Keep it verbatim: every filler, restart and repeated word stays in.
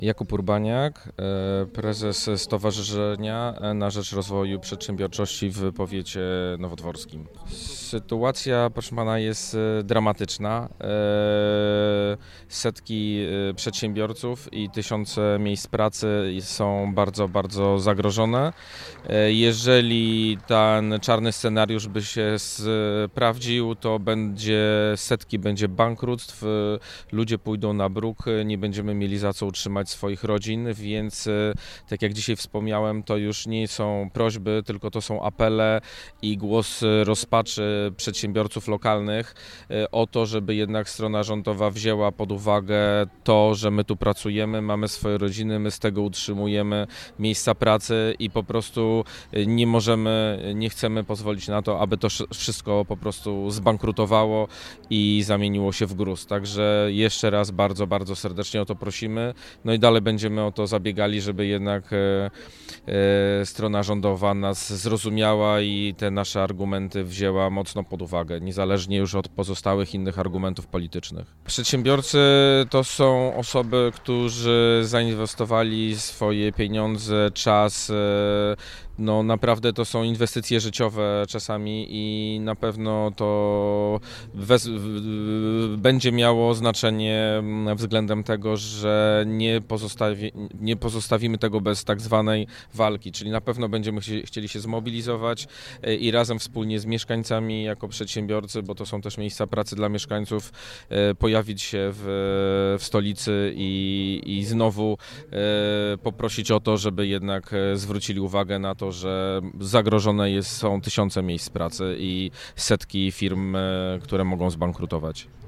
Jakub Urbaniak, e, prezes Stowarzyszenia na Rzecz Rozwoju Przedsiębiorczości w powiecie nowodworskim. Sytuacja, proszę pana, jest e, dramatyczna. E, Setki e, przedsiębiorców i tysiące miejsc pracy są bardzo, bardzo zagrożone. E, Jeżeli ten czarny scenariusz by się sprawdził, to będzie setki, będzie bankructw, e, ludzie pójdą na bruk, nie będziemy mieli za co utrzymać swoich rodzin, więc e, tak jak dzisiaj wspomniałem, to już nie są prośby, tylko to są apele i głos rozpaczy przedsiębiorców lokalnych e, o to, żeby jednak strona rządowa wzięła pod uwagę to, że my tu pracujemy, mamy swoje rodziny, my z tego utrzymujemy miejsca pracy i po prostu nie możemy, nie chcemy pozwolić na to, aby to wszystko po prostu zbankrutowało i zamieniło się w gruz. Także jeszcze raz bardzo, bardzo serdecznie o to prosimy. No i dalej będziemy o to zabiegali, żeby jednak e, e, strona rządowa nas zrozumiała i te nasze argumenty wzięła mocno pod uwagę, niezależnie już od pozostałych innych argumentów politycznych. Przedsiębiorcy to są osoby, którzy zainwestowali swoje pieniądze, czas, e, no naprawdę to są inwestycje życiowe czasami i na pewno to wez, w, będzie miało znaczenie względem tego, że nie, pozostawi, nie pozostawimy tego bez tak zwanej walki, czyli na pewno będziemy chcieli się zmobilizować i razem wspólnie z mieszkańcami jako przedsiębiorcy, bo to są też miejsca pracy dla mieszkańców, pojawić się w, w stolicy i, i znowu poprosić o to, żeby jednak zwrócili uwagę na to, że zagrożone jest, są tysiące miejsc pracy i setki firm, które mogą zbankrutować.